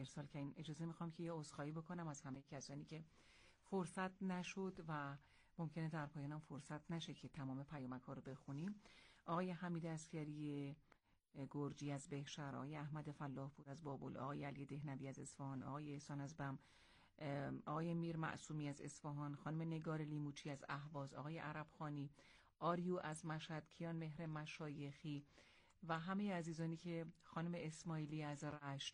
ارسال کردین. اجازه میخوام که یه عذرخواهی بکنم از همه کسانی که فرصت نشد و ممکنه در پایانم فرصت نشه که تمام پیامک ها رو بخونیم. آقای حمید اسکری گرجی از بهشهر، آقای احمد فلاح پور از بابل، آقای علی دهنوی از اصفهان، آقای احسان از بم، آقای میر معصومی از اصفهان، خانم نگار لیموچی از اهواز، آقای عرب خانی، آریو از مشهد، کیان مهر مشایخی و همه عزیزانی که، خانم اسماعیلی از رشت،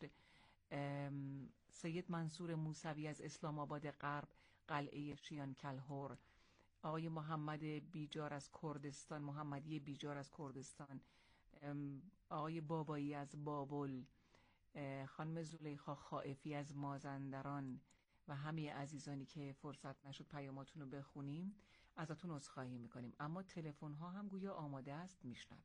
سید منصور موسوی از اسلام آباد غرب، قلعه شیان کلهور، آقای محمد بیجار از کردستان، محمدی بیجار از کردستان، آقای بابایی از بابل، خانم زلیخا خائفی از مازندران و همه عزیزانی که فرصت نشد پیاماتون رو بخونیم ازتون عذرخواهی میکنیم. اما تلفن ها هم گویا آماده است، میشنویم.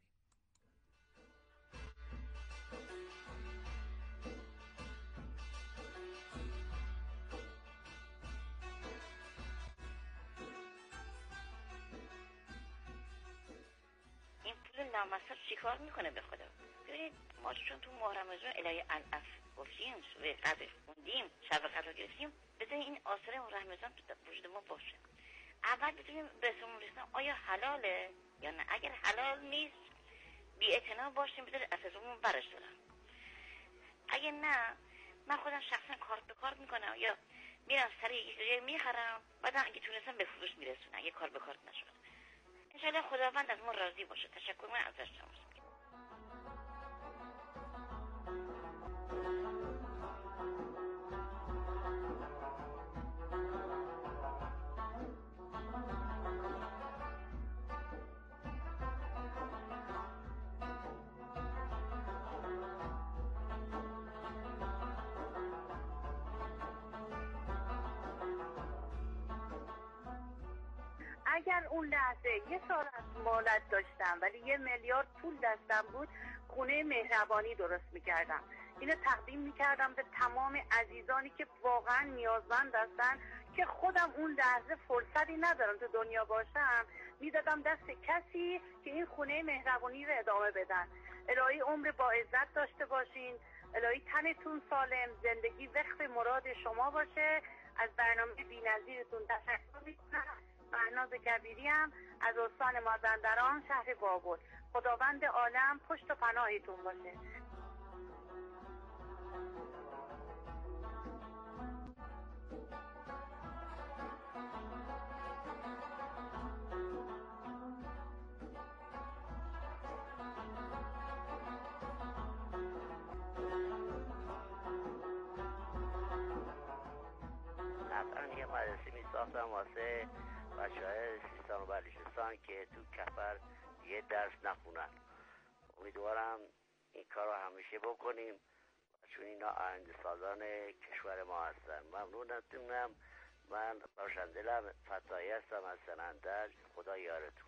این پول نامصرف چیکار میکنه به خدا؟ ببینید ما چون تو ماه رمضان الهی الاف گفتیم، سوره قدر خوندیم، شب قدر گرفتیم، بذارین این آثار ماه رمضان تو وجود ما باشه. اول بتونیم به سمون رسیدن آیا حلاله یا نه. اگر حلال نیست بی اعتنا باشیم، بذارید اساسمون برش دارم. اگه نه، من خودم شخصا کار به کار میکنم یا میرم سریع یک جایی میخرم، بعد اگه تونستم به فروش میرسونم اگه کار به کار نشد. انشالله خداوند از ما راضی باشه. تشکر من ازش تماس میگیرم. اگر اون لحظه یه سال از مالت داشتم ولی 1 میلیارد پول دستم بود، خونه مهربانی درست میکردم. اینو تقدیم میکردم به تمام عزیزانی که واقعا نیازمند هستن، که خودم اون لحظه فرصتی ندارم تو دنیا باشم، میدادم دست کسی که این خونه مهربانی رو ادامه بدن. الهی عمر با عزت داشته باشین، الهی تنتون سالم، زندگی وقت مراد شما باشه. از برنامه بی‌نظیرتون تشکر میکنم. مهناز کبیری هم از استان مازندران، شهر بابل. خداوند عالم پشت و پناهتون باشه. قطعا یه مدرسه می ساختم واسه بچه‌های سیستان و بلوچستان که تو کفر یه درس نخونن. امیدوارم این کار رو همیشه بکنیم چون اینا آینده سازان کشور ما هستن. ممنونتونم. من روشندلم فتایی هستم از سنندج. خدا یارتون.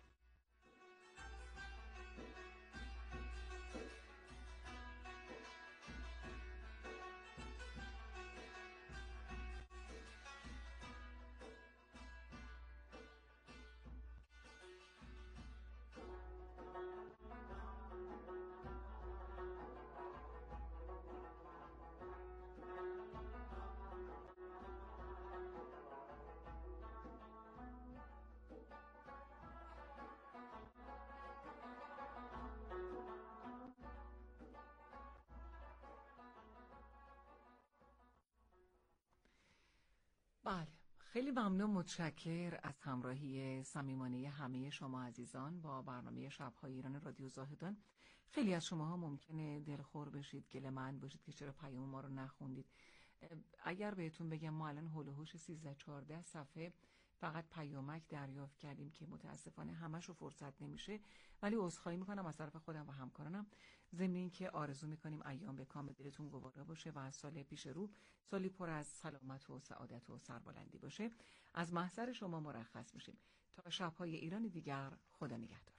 بله، خیلی ممنون، متشکر از همراهی صمیمانه همه شما عزیزان با برنامه شب‌های ایران رادیو زاهدان. خیلی از شماها ممکنه دلخور بشید، گله‌مند باشید که چرا پیام ما رو نخوندید. اگر بهتون بگم ما الان هول و هوش 13-14 صفحه فقط پیامک دریافت کردیم که متاسفانه همش رو فرصت نمیشه، ولی عذرخواهی میکنم از طرف خودم و همکارانم، ضمن اینکه آرزو میکنیم ایام به کام دلتون گوارا باشه و از سال پیش رو سالی پر از سلامت و سعادت و سربلندی باشه. از محضر شما مرخص میشیم تا شب‌های ایران دیگر. خدا نگهدار.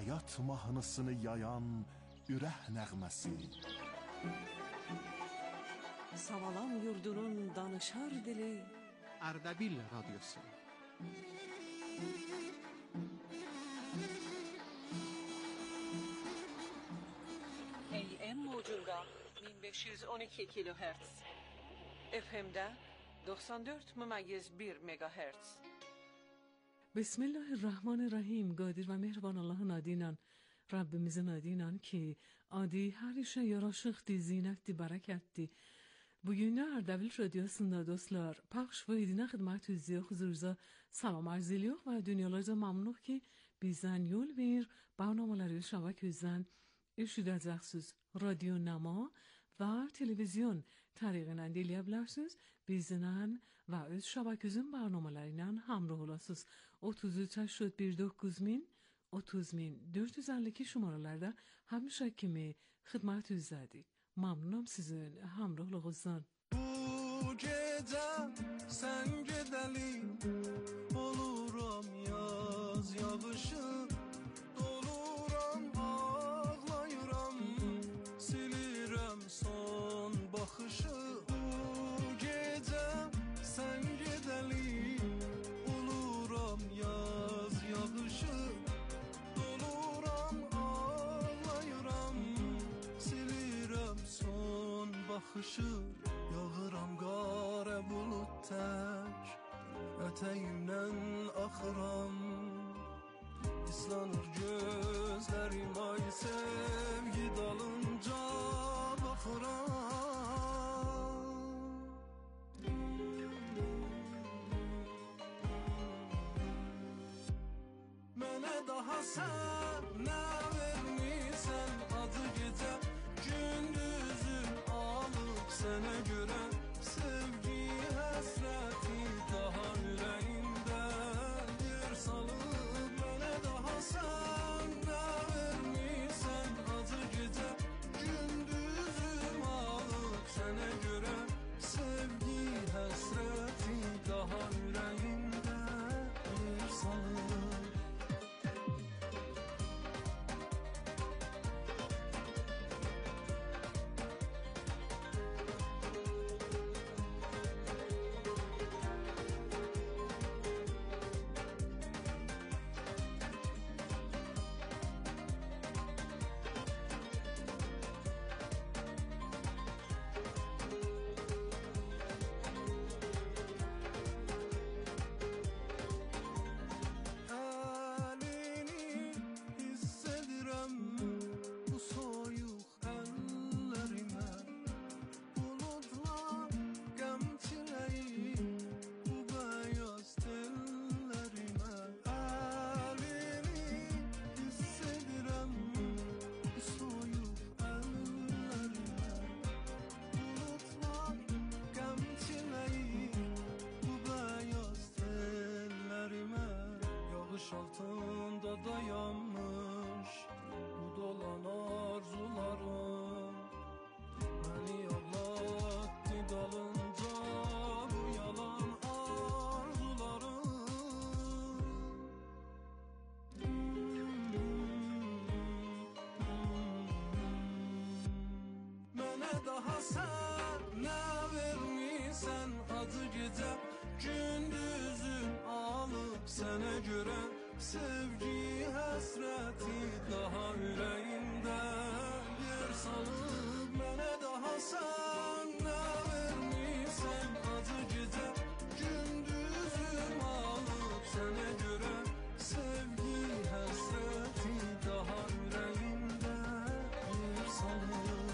həyat mahnısını yayan ürək nəğməsi. Savalan yurdunun danışar dili Ardabil Radyosu. AM موجunda 1512 kilohertz. FM'de 94.1 megahertz. بسم الله الرحمن الرحیم. قادر و مهربان الله nadinen Rabbimizin adıyla ki adi her işe yaraşıqdı, zinətdi, bərəkətdi. Bugün Ardabil Radyosu'nda dostlar pəxş və edinə xidmətünüzə huzurunuza salam arz ediyor ve dünyalarca mamnun ki bizden yol ver برنامه‌ları şəbəkəmizdən eşidəcəksiniz. Radyo Nama və televizyon təriqindən dinləyə bilərsiniz. Bizdən və öz şəbəkəmizin برنامه‌larıyla hamrah olasınız. 33819000 30452 şumaralarda həmişə kimi xidmətinizdədir. Mamnunum sizin hamrahlığınızdan. Bu gecə sən gedəli oluram yaz yağışı doluram ağlayıram silirəm son baxışı. Bu gecə sən gedəli oluram yaz yağışı doluram ağlayıram silirəm son baxışı. Yağıram qara bulud tək ətəyimdən axıram İslanır gözlərim ay sevgi dalınca baxıram. Mənə daha sən nə vermisən adı gecə gündüzüm alıb sənə görə sevgi həsrəti daha ürəyimdə yer salıb. Mənə daha sən nə vermisən adı gecə gündüzüm alıb sənə görə sevgi həsrəti daha ürəyimdə yer salıb. Altında dayanmış bu dolan arzularım beni ağlattı dalınca bu yalan arzularım. Mənə daha sən nə vermisən adı gecə gündüzüm alıb sənə görə sevgi həsrəti daha ürəyimdə yer salıb. Mənə daha sən nə vermisən adı gecə gündüzüm alıb sənə görə sevgi həsrəti daha ürəyimdə yer salıb.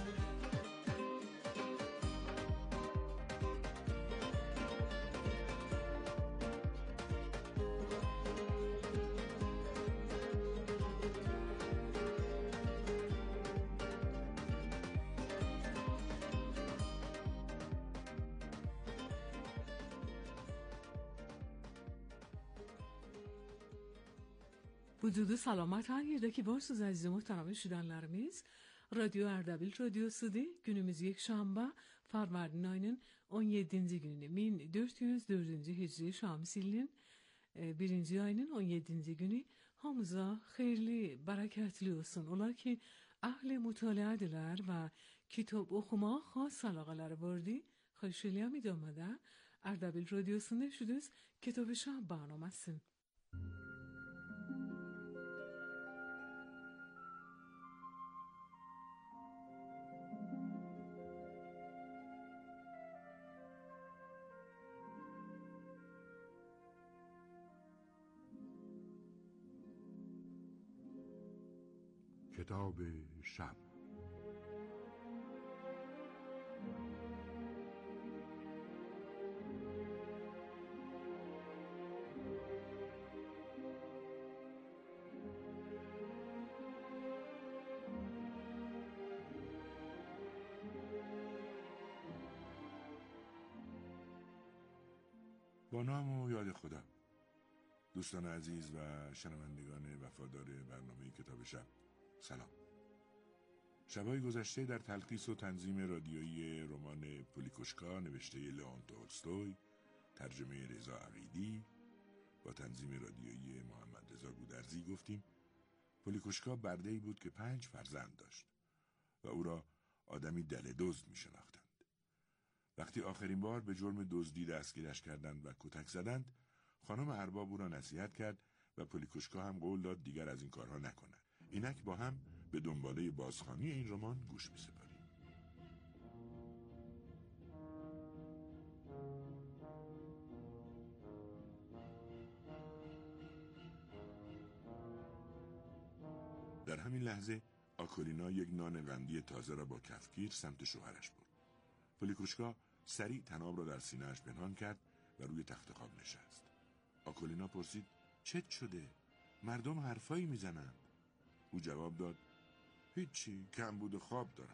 Vücudu salamat her yerdeki varsınız aziz muhterem şidanlarımız. Radyo Ardabil Radyosu'da günümüz yekşamba Farvardin ayının 17. günü 1404. Hicri Şamsil'in birinci ayının 17. günü hamıza xeyirli, bərəkətli olsun. Olar ki, əhl-i mütaliədirlər və kitab oxumağa xas əlaqələri vardı. Xahiş eləyəm idamədə Ardabil Radyosu'nda eşidiniz Kitab-ı Şab برنامه‌سın. کتاب شب. با نام و یاد خدا. دوستان عزیز و شنوندگان وفادار برنامه کتاب شب، سلام. شب‌های گذشته در تلخیص و تنظیم رادیویی رمان پولیکوشکا نوشته لئون تولستوی، ترجمه رضا عقیدی، با تنظیم رادیویی محمد رضا گودرزی گفتیم پولیکوشکا برده‌ای بود که 5 فرزند داشت و او را آدمی دله‌دزد می‌شناختند. وقتی آخرین بار به جرم دزدی دستگیرش کردند و کتک زدند، خانم ارباب او را نصیحت کرد و پولیکوشکا هم قول داد دیگر از این کارها نکند. اینک با هم به دنباله بازخوانی این رمان گوش می‌سپاریم. در همین لحظه آکولینا یک نان قندی تازه را با کفگیر سمت شوهرش برد. پولیکوشکا سریع طناب را در سینه‌اش پنهان کرد و روی تخت خواب نشست. آکولینا پرسید چت شده؟ مردم حرفایی میزنند. او جواب داد هیچی، کمبود خواب دارم.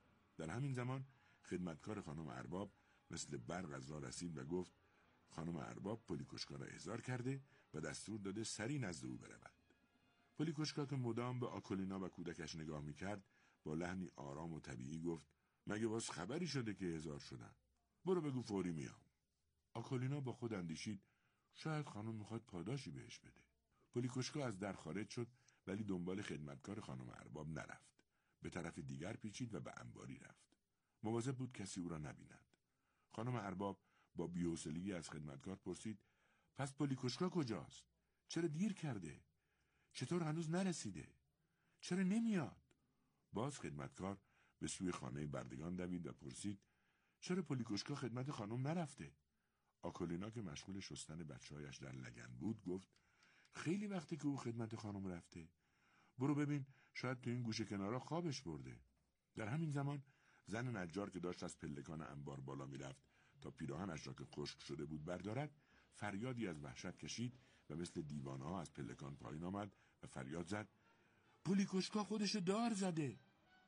در همین زمان خدمتکار خانم ارباب مثل برق از راه رسید و گفت خانم ارباب پولیکوشکا را احضار کرده و دستور داده سریع نزد او برود. پولیکوشکا که مدام به آکولینا و کودکش نگاه میکرد با لحنی آرام و طبیعی گفت مگه باز خبری شده که احضار شدن؟ برو بگو فوری میام. آکولینا با خود اندیشید شاید خانم میخواد پاداشی بهش بده. پولیکوشکا از در خارج شد ولی دنبال خدمتکار خانم ارباب نرفت. به طرف دیگر پیچید و به انباری رفت. مواظب بود کسی او را نبیند. خانم ارباب با بی‌حوصلگی از خدمتکار پرسید پس پولیکوشکا کجاست؟ چرا دیر کرده؟ چطور هنوز نرسیده؟ چرا نمیاد؟ باز خدمتکار به سوی خانه بردگان دوید و پرسید چرا پولیکوشکا خدمت خانم نرفته؟ آکولینا که مشغول شستن بچه‌هایش در لگن بود گفت خیلی وقتی که او خدمت خانم رفته. برو ببین شاید تو این گوشه کنارا خوابش برده. در همین زمان زن نجار که داشت از پلکان انبار بالا میرفت تا پیراهنش را که خشک شده بود بردارد فریادی از وحشت کشید و مثل دیوانه‌ها از پلکان پایین آمد و فریاد زد پولیکوشکا خودشو دار زده.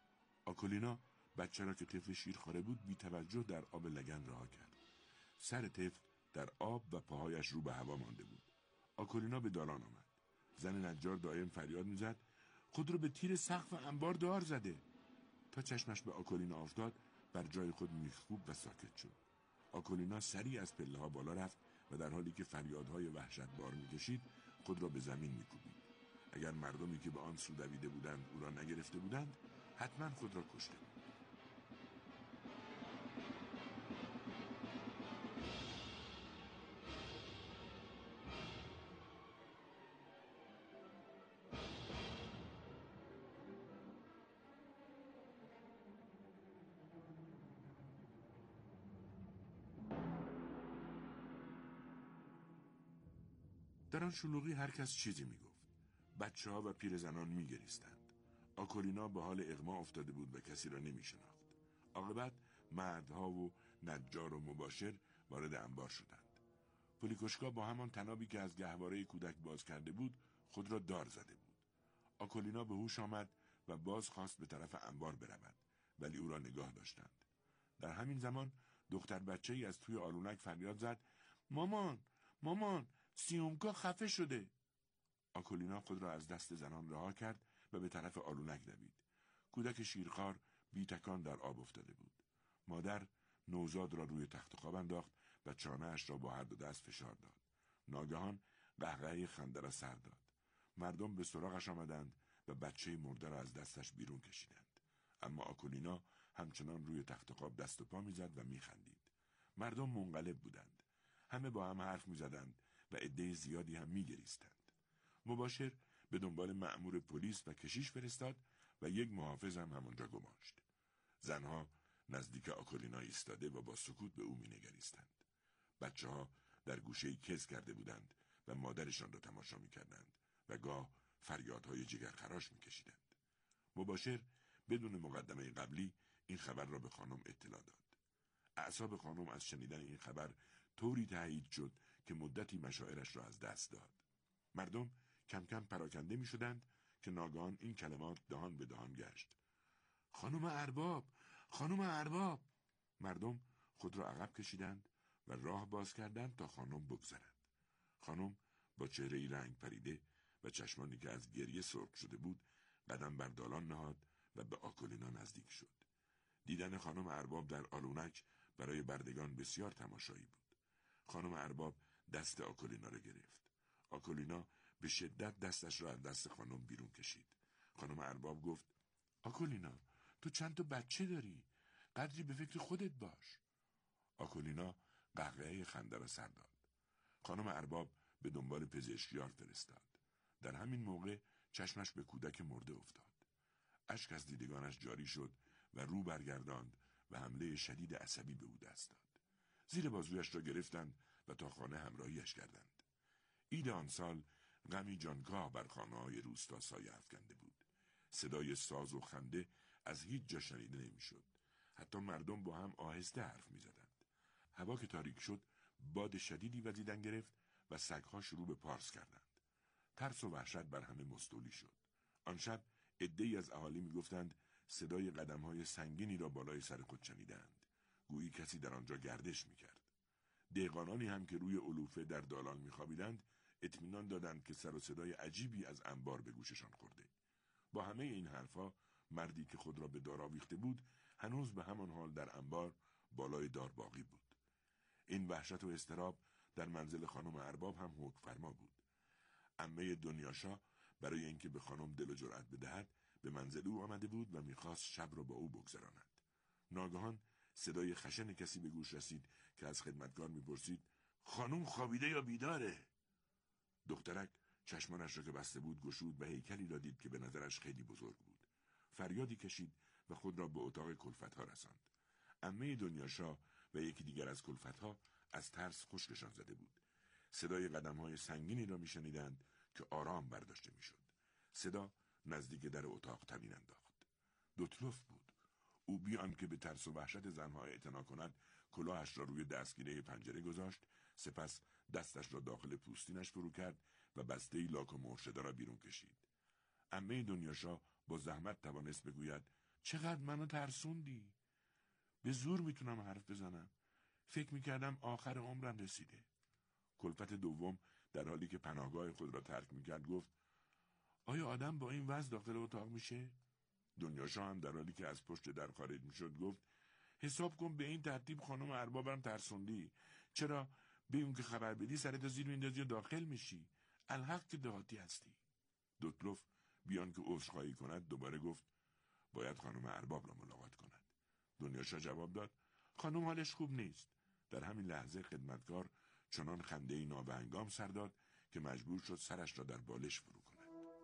آکولینا بچه را که طفل شیرخواره بود بی توجه در آب لگن رها کرد. سر طفل در آب و پاهایش رو به هوا مانده بود. آکولینا به دالان آمد. زن نجار دائم فریاد میزد خود رو به تیر سقف انبار دار زده. تا چشمش به آکولینا افتاد بر جای خود میخکوب و ساکت شد. آکولینا سریع از پله ها بالا رفت و در حالی که فریادهای وحشتبار میکشید خود را به زمین میکوبید. اگر مردمی که به آن سو دویده بودند او را نگرفته بودند حتما خود را کشته بود. در آن شلوغی هر کس چیزی میگفت. بچه‌ها و پیرزنان میگریستند. آکولینا به حال اغما افتاده بود و کسی را نمیشناخت. عاقبت مردها و نجار و مباشر وارد انبار شدند. پولیکوشکا با همان طنابی که از گهواره کودک باز کرده بود خود را دار زده بود. آکولینا به هوش آمد و باز خواست به طرف انبار برود ولی او را نگاه داشتند. در همین زمان دختر بچه‌ای از توی آلونک فریاد زد مامان سیومکا خفه شده. آکولینا خود را از دست زنان رها کرد و به طرف آلونک دوید. کودک شیرخوار بی تکان در آب افتاده بود. مادر نوزاد را روی تخت خواب انداخت و چانه‌اش را با هر دو دست فشار داد. ناگهان قهقه خنده را سر داد. مردم به سراغش آمدند و بچه مرده را از دستش بیرون کشیدند. اما آکولینا همچنان روی تخت خواب دست و پا میزد و میخندید. مردم منقلب بودند. همه با هم حرف میزدند و عده زیادی هم میگریستند. مباشر به دنبال مأمور پلیس و کشیش فرستاد و یک محافظ هم همانجا گماشت. زنها نزدیک آکولینا ایستاده و با سکوت به او مینگریستند. بچه‌ها در گوشه‌ای کز کرده بودند و مادرشان را تماشا میکردند و گاه فریادهای جگرخراش میکشیدند. مباشر بدون مقدمه قبلی این خبر را به خانم اطلاع داد. اعصاب خانم از شنیدن این خبر طوری تهیج شد که مدتی مشاعرش را از دست داد. مردم کم کم پراکنده می شدند که ناگهان این کلمات دهان به دهان گشت. خانم ارباب! خانم ارباب! مردم خود را عقب کشیدند و راه باز کردند تا خانم بگذرد. خانم با چهره‌ای رنگ پریده و چشمانی که از گریه سرخ شده بود قدم بر دالان نهاد و به آکولینا نزدیک شد. دیدن خانم ارباب در آلونک برای بردگان بسیار تماشایی بود. خانم ارباب دست آکولینا را گرفت. آکولینا به شدت دستش را از دست خانم بیرون کشید. خانم ارباب گفت: آکولینا، تو چند تا بچه داری؟ قدری به فکر خودت باش. آکولینا قهقهه خنده را سر داد. خانم ارباب به دنبال پزشکیار فرستاد. در همین موقع چشمش به کودک مرده افتاد. اشک از دیدگانش جاری شد و رو برگرداند و حمله شدید عصبی به او دست داد. زیر بازویش را گرفتند و تا خانه همراهیش کردند. عید آن سال غمی جانکاه بر خانه‌های روستا سایه افکنده بود. صدای ساز و خنده از هیچ جا شنیده نمی‌شد. حتی مردم با هم آهسته حرف می‌زدند. هوا که تاریک شد، باد شدیدی وزیدن گرفت و سگ‌ها شروع به پارس کردند. ترس و وحشت بر همه مستولی شد. آن شب عده‌ای از اهالی می‌گفتند صدای قدم‌های سنگینی را بالای سر خود شنیدند. گویی کسی در آنجا گردش می‌کرد. دهقانانی هم که روی علوفه در دالان می‌خوابیدند اطمینان دادند که سر و صدای عجیبی از انبار به گوششان خورده. با همه این حرفا مردی که خود را به دار آویخته بود هنوز به همان حال در انبار بالای دار باقی بود. این وحشت و اضطراب در منزل خانم ارباب هم حکم فرما بود. عمه دنیاشا برای اینکه به خانم دل و جرأت بدهد به منزل او آمده بود و میخواست شب را با او بگذراند. ناگهان صدای خشن کسی به گوش رسید که از خدمتکار میپرسید: خانم خوابیده یا بیداره؟ دخترک چشمانش را که بسته بود گشود و هیکلی را دید که به نظرش خیلی بزرگ بود. فریادی کشید و خود را به اتاق کلفت‌ها رساند. عمه دنیاشا و یکی دیگر از کلفت‌ها از ترس خشکشان زده بود. صدای قدم‌های سنگینی را میشنیدند که آرام برداشته میشد. صدا نزدیک در اتاق طنین انداخت. دوتلوف بود. او بیان که به ترس و وحشت زنها اعتنا کند کلاهش را روی دستگیره پنجره گذاشت، سپس دستش را داخل پوستینش فرو کرد و بسته‌ای لاک و مرشده را بیرون کشید. عمه دنیاشا با زحمت توانست بگوید: چقدر منو ترسوندی؟ به زور میتونم حرف بزنم. فکر میکردم آخر عمرم رسیده. کلفت دوم در حالی که پناهگاه خود را ترک میکرد گفت: آیا آدم با این وضع داخل اتاق میشه؟ دنیاشا هم در حالی که از پشت در خارج میشد گفت: حساب کن به این ترتیب خانم اربابم ترسوندی. چرا به اون که خبر بدی سرت زیر میندازی و داخل میشی؟ الحق که دهاتی هستی. دوتلوف بیان که عذرخواهی کند دوباره گفت: باید خانم ارباب را ملاقات کند. دنیاشا جواب داد: خانم حالش خوب نیست. در همین لحظه خدمتکار چنان خنده‌ای نابهنگام سر داد که مجبور شد سرش را در بالش فرو کند.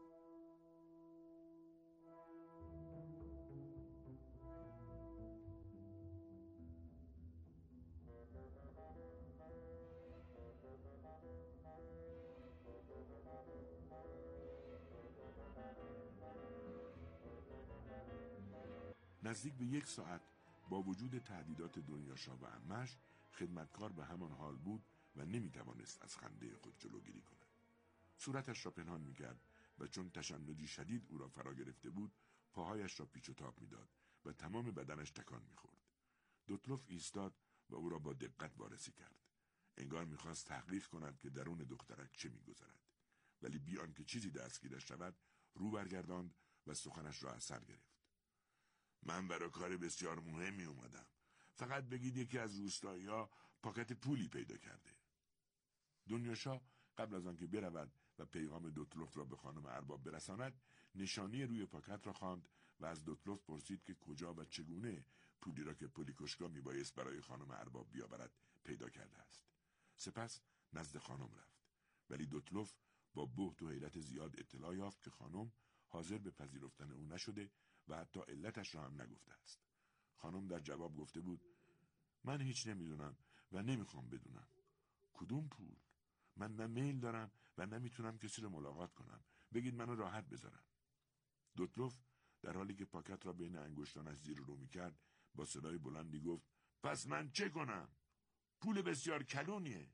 نزدیک به 1 ساعت با وجود تهدیدات دنیاشا و عمه‌اش خدمتکار به همان حال بود و نمیتوانست از خنده خود جلوگیری کند. صورتش را پنهان میکرد و چون تشنجی شدید او را فرا گرفته بود پاهایش را پیچ و تاب میداد و تمام بدنش تکان میخورد. دوتلوف ایستاد و او را با دقت وارسی کرد. انگار میخواست تحقیق کند که درون دخترک چه میگذرد، ولی بی آنکه چیزی دستگیرش شود رو برگرداند و سخنش را از سر گرفت. من برای کار بسیار مهمی اومدم. فقط بگید یکی از روستایی‌ها پاکت پولی پیدا کرده. دنیاشا قبل از آنکه برود و پیغام دوتلوف را به خانم ارباب برساند، نشانی روی پاکت را خواند و از دوتلوف پرسید که کجا و چگونه پولی را که پولیکوشکا میبایست برای خانم ارباب بیاورد پیدا کرده است. سپس نزد خانم رفت، ولی دوتلوف با بهت و حیرت زیاد اطلاع یافت که خانم حاضر به پذیرفتن او نشده و حتی علتش را هم نگفته است. خانم در جواب گفته بود: من هیچ نمیدونم و نمیخوام بدونم. کدوم پول؟ من نه میل دارم و نمیتونم کسی رو ملاقات کنم. بگید منو راحت بذارن. دوتلوف در حالی که پاکت را بین انگشتانش زیر و رو میکرد با صدای بلندی گفت: پس من چه کنم؟ پول بسیار کلونیه.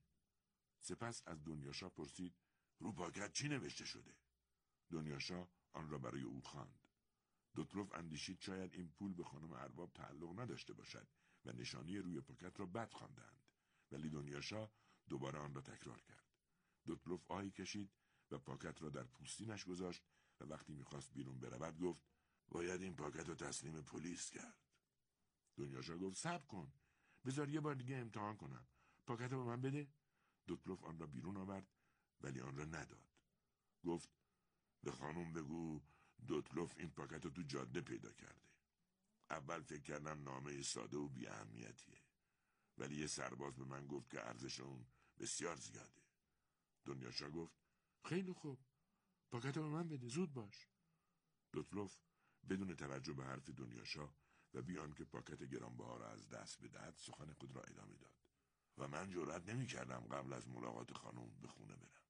سپس از دنیاشا پرسید: رو پاکت چی نوشته شده؟ دنیاشا آن را برای او خواند. دوتلوف اندیشید شاید این پول به خانم ارباب تعلق نداشته باشد و نشانی روی پاکت را بد خواندند، ولی دنیاشا دوباره آن را تکرار کرد. دوتلوف آهی کشید و پاکت را در پوستینش گذاشت و وقتی میخواست بیرون برود گفت: باید این پاکت را تسلیم پلیس کرد. دنیاشا گفت: صبر کن، بذار یه بار دیگه امتحان کنم. پاکت را به من بده. دوتلوف آن را بیرون آورد ولی آن را نداد. گفت: به خانم بگو دوتلوف این پاکت رو تو جاده پیدا کرده. اول فکر کردم نامه ساده و بی اهمیتیه، ولی یه سرباز به من گفت که ارزش اون بسیار زیاده. دنیاشا گفت: خیلی خوب، پاکت رو به من بده، زود باش. دوتلوف بدون توجه به حرف دنیاشا و بیان که پاکت گرانبها را از دست بدهد سخن خود را ادامه داد: و من جرئت نمی کردم قبل از ملاقات خانم به خونه برم.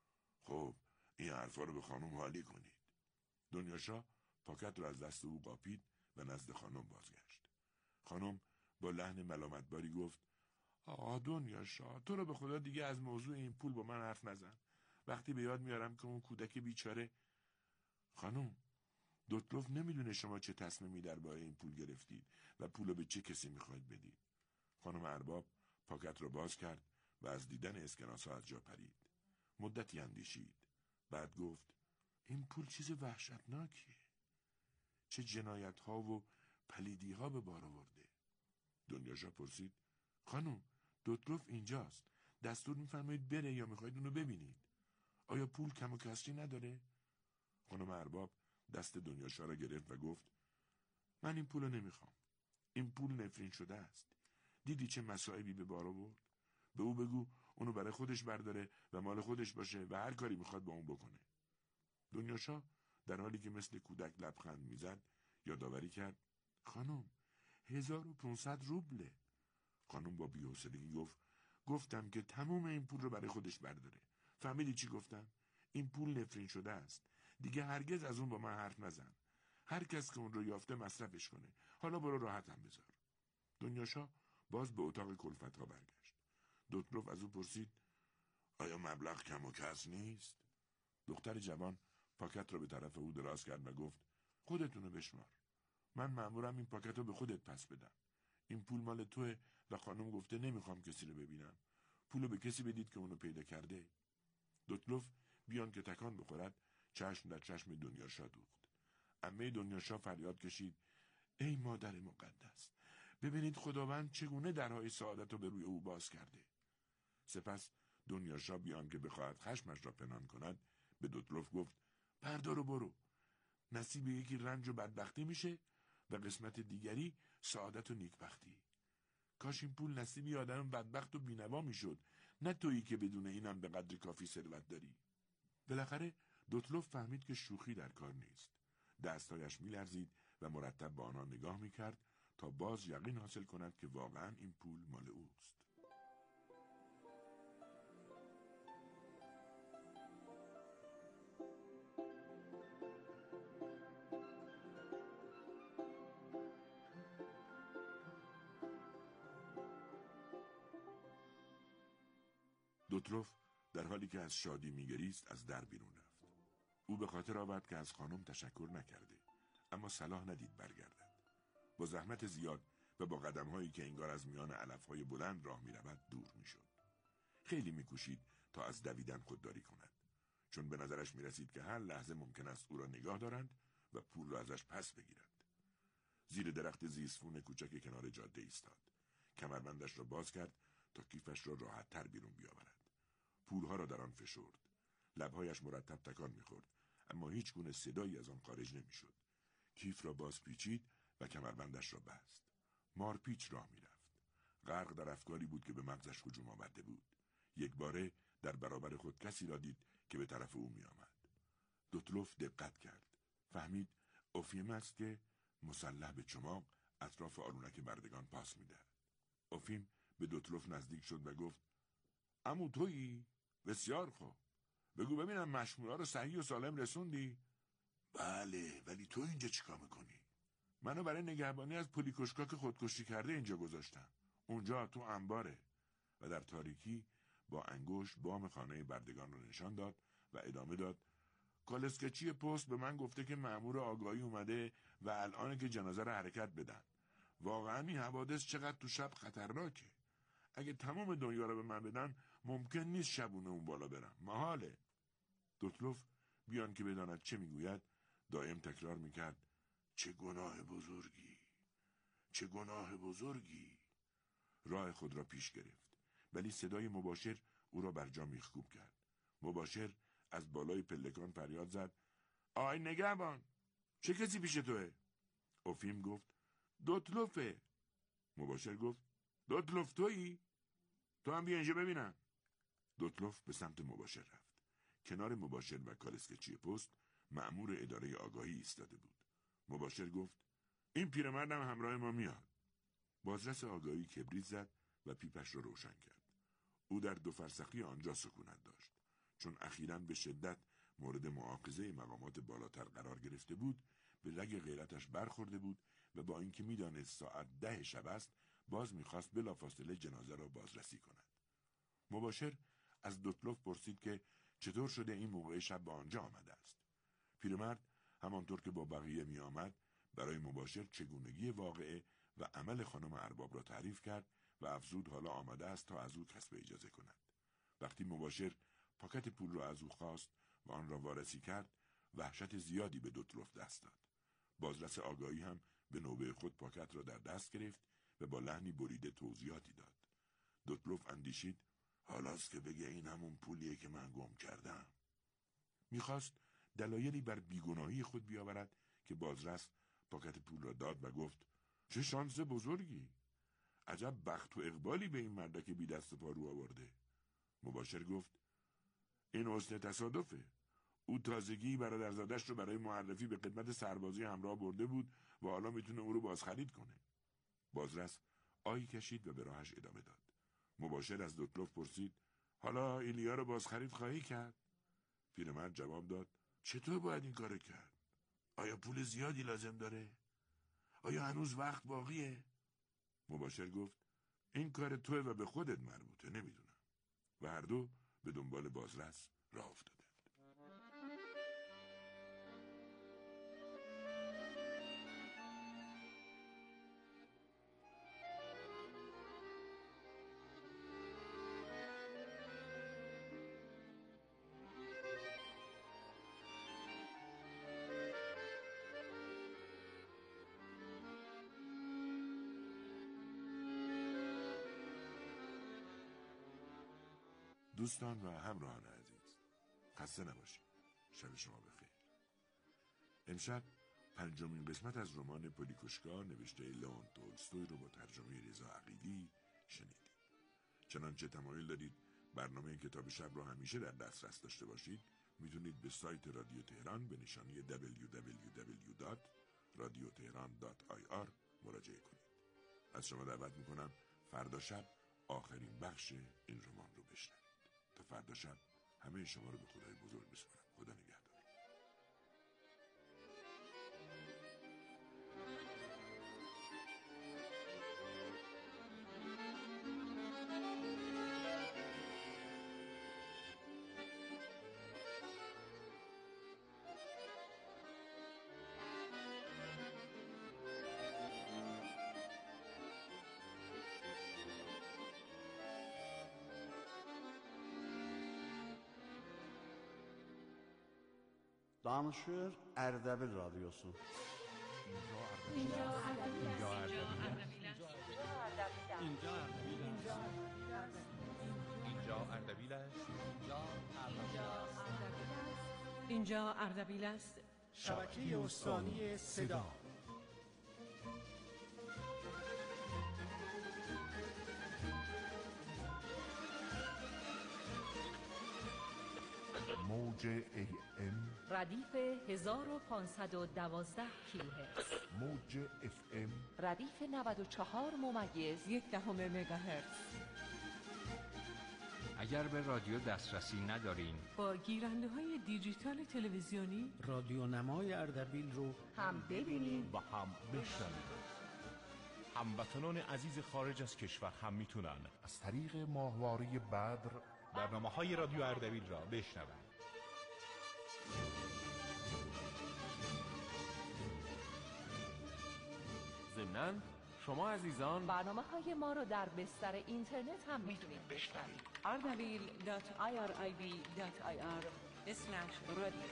خب این حرفا رو به خانم حالی کنید. دنیاشا پاکت را از دست او قاپید و نزد خانم بازگشت. خانم با لحن ملامتباری گفت: آقا دنیاشا، تو رو به خدا دیگه از موضوع این پول با من حرف نزن. وقتی به یاد میارم که اون کودک بیچاره. خانم، دوتلوف نمیدونه شما چه تصمیمی درباره این پول گرفتید و پولو به چه کسی میخواید بدید. خانم ارباب پاکت را باز کرد و از دیدن اسکناس‌ها از جا پرید. مدتی اندیشید. بعد گفت: این پول چیز وحشتناکیه. چه جنایت‌ها و پلیدی‌ها به بار آورده. دنیاشا پرسید: خانم، دوتلوف اینجاست. دستور می‌فرمایید بره یا می‌خواید اونو ببینید؟ آیا پول کم و کسری نداره؟ خانم ارباب دست دنیاشا را گرفت و گفت: من این پولو نمی‌خوام. این پول نفرین شده است. دیدی چه مصائبی به بار آورد؟ به او بگو اونو برای خودش برداره و مال خودش باشه و هر کاری میخواد با اون بکنه. دنیاشا در حالی که مثل کودک لبخند میزد یادآوری کرد: خانم، 1500 روبله. خانم با بی‌حوصلگی گفتم که تمام این پول رو برای خودش برداره. فهمیدی چی گفتم؟ این پول نفرین شده است. دیگه هرگز از اون با من حرف نزن. هر کس که اون رو یافته مصرفش کنه. حالا برو راحتم بذار. دنیاشا باز به اتاق کلفت‌ها برگشت. دوتلوف از او پرسید: آیا مبلغ کم و کس نیست؟ دختر جوان پاکت را به طرف او دراز کرد و گفت: خودتونو بشمار. من مأمورم این پاکت رو به خودت پس بدم. این پول مال توه و خانم گفته نمیخوام کسی رو ببینم. پولو به کسی بدید که اونو پیدا کرده. دوتلوف بیان که تکان بخورد چشم در چشم دنیاشا دوخت. عمه دنیاشا فریاد کشید: ای مادر مقدس، ببینید خداوند چگونه درهای سعادت رو به روی او باز کرده. سپس دنیاشا بیان که بخواهد خشمش را پنهان کند به دوتلوف گفت: بردار و برو. نصیب یکی رنج و بدبختی میشه و قسمت دیگری سعادت و نیکبختی. کاش این پول نصیبی آدم بدبخت و بینوا میشد، نه تویی که بدون اینم به قدر کافی ثروت داری. بالاخره دوتلوف فهمید که شوخی در کار نیست. دستایش میلرزید و مرتب به آنها نگاه میکرد تا باز یقین حاصل کند که واقعا این پول مال اوست. دوتلوف در حالی که از شادی میگریست از در بیرون رفت. او به خاطر آورد که از خانم تشکر نکرده، اما صلاح ندید برگردد. با زحمت زیاد و با قدم‌هایی که انگار از میان علف‌های بلند راه می‌رود دور می‌شد. خیلی می‌کوشید تا از دویدن خودداری کند، چون به نظرش می‌رسید که هر لحظه ممکن است او را نگاه دارند و پول را ازش پس بگیرند. زیر درخت زیسفون کوچک کنار جاده ایستاد. کمربندش را باز کرد تا کیفش را راحت‌تر بیرون بیاورد. پولها را در آن فشرد. لبهایش مرتب تکان می‌خورد، اما هیچ گونه صدایی از آن خارج نمی‌شد. کیف را باز پیچید و کمربندش را بست. مارپیچ راه می‌رفت. غرق در افکاری بود که به مغزش هجوم آورده بود. یک باره در برابر خود کسی را دید که به طرف او می‌آمد. دوتلوف دقت کرد. فهمید اوفیم است که مسلح به چماق اطراف آلونک بردگان پاس می‌دهد. اوفیم به دوتلوف نزدیک شد و گفت: عمو تویی؟ بسیار خوب. بگو ببینم مشمولا رو صحیح و سالم رسوندی؟ بله، ولی تو اینجا چیکار میکنی؟ منو برای نگهبانی از پولیکوشکا که خودکشی کرده اینجا گذاشتم. اونجا تو انباره. و در تاریکی با انگشت بام خانه بردگان رو نشان داد و ادامه داد: کالسکچی پست به من گفته که مأمور آگاهی اومده و الان که جنازه رو حرکت بدن. واقعا این حوادث چقدر تو شب خطرناکه. اگه تمام دنیا رو به من بدن ممکن نیست شبونه اون بالا برم. محاله. دوتلوف بیان که بداند چه میگوید دائم تکرار میکرد: چه گناه بزرگی، چه گناه بزرگی. راه خود را پیش گرفت، ولی صدای مباشر او را بر جا میخکوب کرد. مباشر از بالای پلکان فریاد زد: آی نگهبان، چه کسی پیش توه؟ اوفیم گفت: دوتلوفه. مباشر گفت: دوتلوف تویی؟ تو هم بیا اینجا ببینم. دوتلوف به سمت مباشر رفت. کنار مباشر و کالسکچی پست مأمور اداره آگاهی ایستاده بود. مباشر گفت: این پیرمردم همراه ما میاد. بازرس آگاهی کبریت زد و پیپش را روشن کرد. او در 2 فرسخی آنجا سکونت داشت. چون اخیراً به شدت مورد مؤاخذه مقامات بالاتر قرار گرفته بود، به رگ غیرتش برخورده بود و با اینکه میدانست ساعت 10 شب است، باز میخواست بلافاصله جنازه را بازرسی کند. مباشر از دوتلوف پرسید که چطور شده این موقع شب به آنجا آمده است. پیرمرد همانطور که با بقیه می آمد برای مباشر چگونگی واقعه و عمل خانم ارباب را تعریف کرد و افزود حالا آمده است تا از او کسب اجازه کند. وقتی مباشر پاکت پول را از او خواست و آن را وارسی کرد، وحشت زیادی به دوتلوف دست داد. بازرس آگاهی هم به نوبه خود پاکت را در دست گرفت و با لحنی بریده توضیحاتی داد. دوتلوف اندیشید: حالاست که بگه این همون پولیه که من گم کردم. میخواست دلایلی بر بیگناهی خود بیاورد که بازرس پاکت پول را داد و گفت: چه شانس بزرگی! عجب بخت و اقبالی به این مردک بی دست پا رو آورده. مباشر گفت: این حسن تصادفه. او تازگی برادرزادش رو برای معرفی به خدمت سربازی همراه برده بود و حالا میتونه او رو بازخرید کنه. بازرس آهی کشید و به راهش ادامه داد. مباشر از دوتلوف پرسید: حالا ایلیا رو بازخرید خواهی کرد؟ پیرمرد جواب داد: چطور باید این کارو کرد؟ آیا پول زیادی لازم داره؟ آیا هنوز وقت باقیه؟ مباشر گفت: این کار توه و به خودت مربوطه، نمیدونم. و هر دو به دنبال بازرس راه افتادند. دوستان و همراهان عزیز، خسته نباشید. شب شما بخیر. امشب 5مین قسمت از رمان پولیکوشکا نوشته لئون تولستوی رو با ترجمه رضا عقیلی شنیدید. چنانچه تمایل دارید برنامه کتاب شب رو همیشه در دسترس داشته باشید، میتونید به سایت رادیو تهران به نشانی www.radiotehran.ir مراجعه کنید. از شما دعوت میکنم فردا شب آخرین بخش این رمان رو بشنوید. تا فردا شب همه شما رو به خدای بزرگ بسپارم. خدا نگهدار. Danışır Erdebil Radyosu. اینجا اینجا اردبیل است. شبکه استانی صدا. موج AM ردیف 1512 کیلوهرتز. موج FM ردیف 94.1 مگاهرتز. اگر به رادیو دسترسی ندارین، با گیرنده های دیجیتال تلویزیونی رادیو نمای اردبیل رو هم ببینید و هم بشنوید. هموطنان عزیز خارج از کشور هم میتونن از طریق ماهواره بدر برنامه‌های رادیو اردبیل را بشنوند. ضمناً شما عزیزان برنامه‌های ما رو در بستر اینترنت هم میتونید بشنوید. ardabil.irib.ir/radio.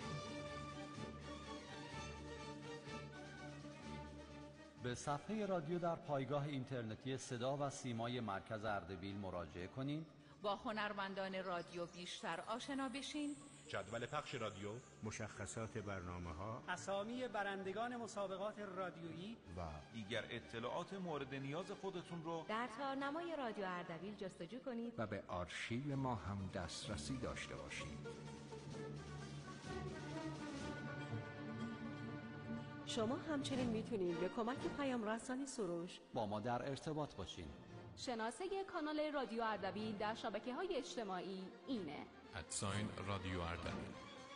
به صفحه رادیو در پایگاه اینترنتی صدا و سیمای مرکز اردبیل مراجعه کنید. با هنرمندان رادیو بیشتر آشنا بشین. جدول پخش رادیو، مشخصات برنامه‌ها، اسامی برندگان مسابقات رادیویی و دیگر اطلاعات مورد نیاز خودتون رو در تارنمای رادیو اردبیل جستجو کنید و به آرشیو ما هم دسترسی داشته باشید. شما همچنین میتونید به کمک پیام رسانی سروش با ما در ارتباط باشین. شناسه کانال رادیو اردبیل در شبکه‌های اجتماعی اینه: رادیو اردبیل.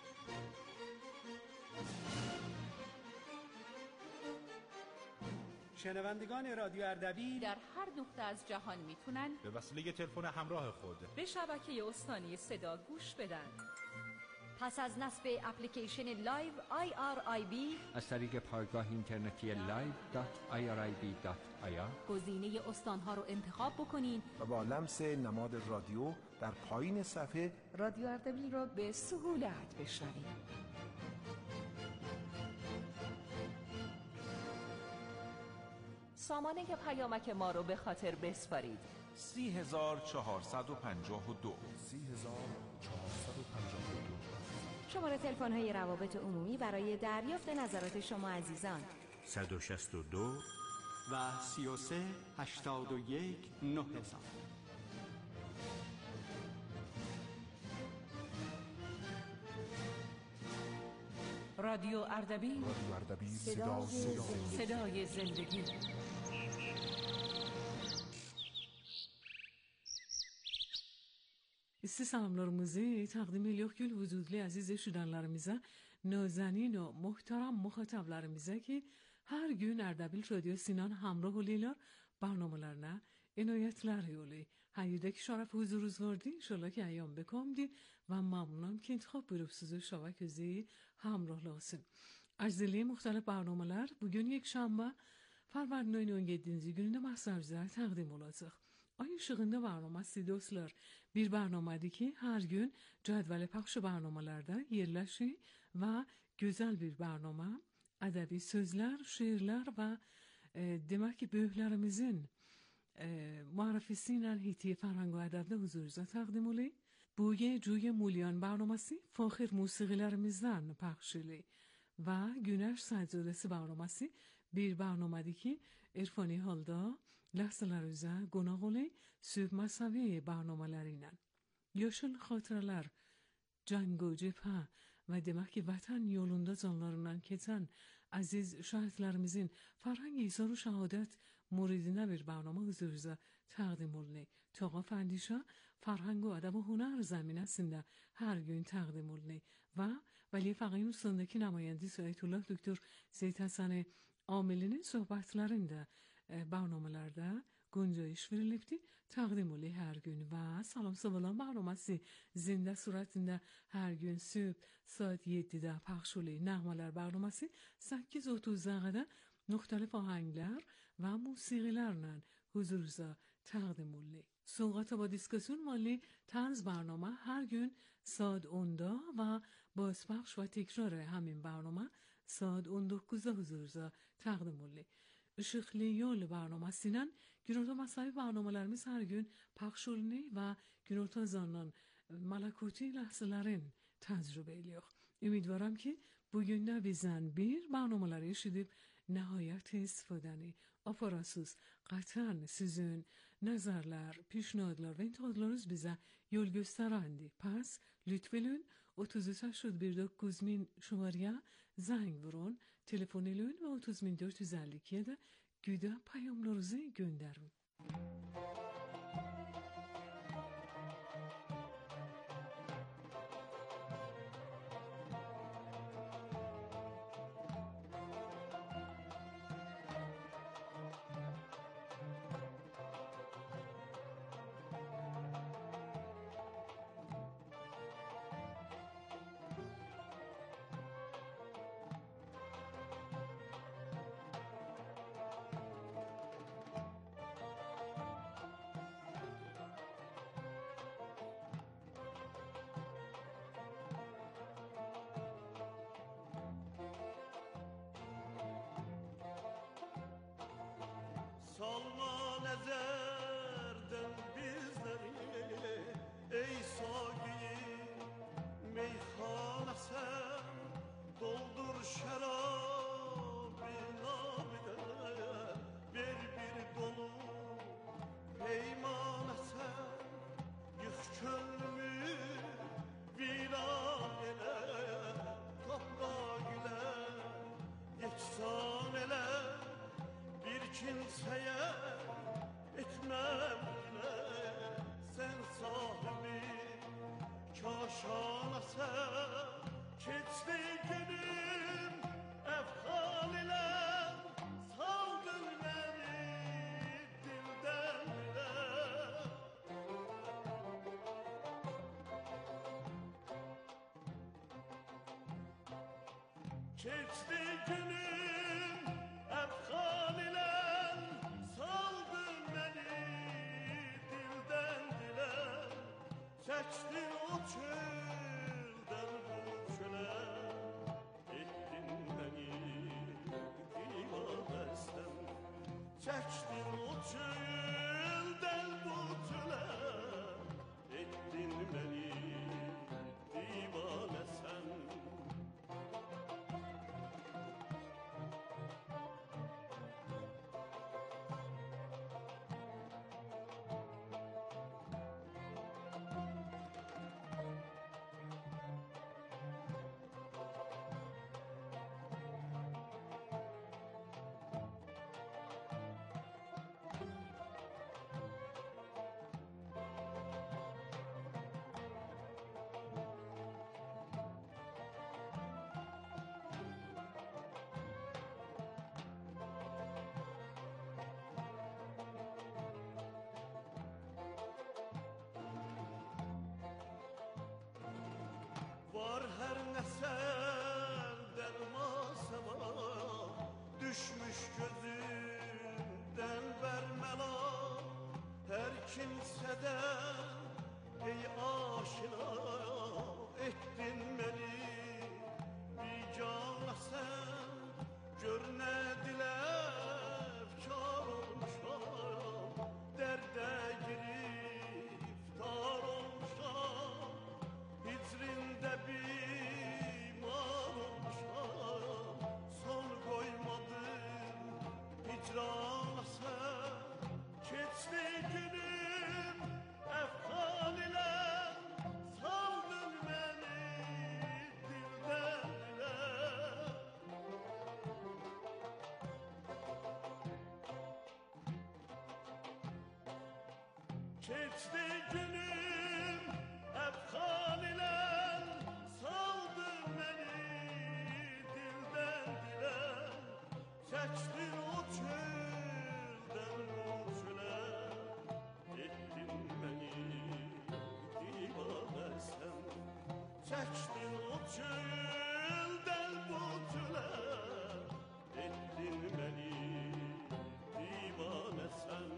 شنوندگان رادیو اردبیل در هر نقطه از جهان میتونن به وسیله تلفن همراه خود به شبکه استانی صدا گوش بدن. پس از نصب اپلیکیشن لایو IRIB از طریق پایگاه اینترنتی live.irib.ir گزینه استانها رو انتخاب بکنین و با لمس نماد رادیو در پایین صفحه رادیو اردبیل را به سهولت بشنوید. سامانه پیامک ما رو به خاطر بسپارید: 30452 شماره تلفن های روابط عمومی برای دریافت نظرات شما عزیزان: 162 و 33 81 9000. رادیو اردبیل، صدای زندگی. İstisnamlarımızı takdim ediyor ki huzurlu aziz eşidanlarımıza, nazanin و محترم مخاطبlarımıza ki her gün Erdebil Radyo Sinan همراه olaylar برنامه‌larına عنایتler yolu. Hayırdaki şeref huzurunuz vardı. İnşallah ki ayağım bekomdi ve memnunum ki intikab buyurupsuz şabakezi همراه olsun. Arzeli muhtelif برنامه‌lar bugün yekşanbe فروردین 17 gününde mahsarcılar takdim olacak. Ay ışığında barnaması dostlar. Bir barnamadi ki her gün cədvəli pəxş barnamalarda yerləşir və gözəl bir barnama, ədəbi sözlər, şiirlər və demək ki, böyüklərimizin معرفی ilə hitiye فرهنگ و ədəbdə huzurunuza təqdim olayım. Buye Cuye Mulyan barnaması faxir musiqilərimizdən pəxş edilir və Günəş Səcudəsi barnaması bir barnamadi ki, irfani halda ləhzələrimizə qonaq olayım. Süb Masavi barnamalarıyla. Yaşıl xatirələr, cəng و cəbhə və demək ki, vətən yolunda canlarından keçən əziz şəhidlərimizin Farhang İzhar şəhadət muridinə bir barnama huzurunuza təqdim olunur. Taqa Fəndişə Farhang و ədəb و هنر زمینəsində hər gün təqdim olunur və Vəli Fəqih Ustandakı nümayəndəsi Ayətullah Doktor Zeyd Həsən Amilinin söhbətlərində barnamalarda گنجایش verilibdi, təqdim olunur hər gün və Salam Savalan barnaması zində surətində hər gün sübh saat 7-də pəxş olunur. Nəğmələr barnaması 8:30-a qədər müxtəlif ahənglər və musiqilərlə huzurunuza təqdim olunur. Soğat با دیسکسیون مالی طنز برنامه هر gün saat 10'da və بازپخش و تکرار همین برنامه saat 19'da huzurunuza təqdim olunur. Işıqlı Yol barnamasıyla Günorta masayı barnamalarımız her gün paylaşılır ve günorta zanan malakuti lahzelerin tecrübe ediyor. Ümidivaram ki bugün de bizden bir barnamaları eşidip nihayet istifadeni aparasız qat'an sizin nazarlar, پیشنهادlar ve intihadlarınız bize yol gösterendi. Pes lütfen 3381 şumariye zang vurun, telefon edin ve 30452'de güde payamlarınızı gönderin. Salma nezerden bizleri ey sagi meyhane sen doldur şarabı namide ver bir dolu peymane sen yık gönlümü viran ele topla güle yeksan ele bir kimseye etmem bile sen sahibi kaşana sen keçti günüm efkan ile saldın beni dilden dile keçti günüm efkan ile saldın beni dilden dile çektin o çölden bu çöle ettin beni divanesten çektin o çölden bu çöle ettin beni divanesen. Var her neselden masama düşmüş gözümden vermela her kimseden ey aşina ettin beni bir cana sen gör ne dilep kar olmuşam derde giriftar olmuşam hicrində bimar olmuşam son koymadım hicrana sen keçdi günüm efkan ile saldın beni dilden dile keçdi günüm efkan ile saldın beni dilden dile çektin o çölden o çöle ettin beni divanesen çektin o çölden bu çöle ettin beni divanesen.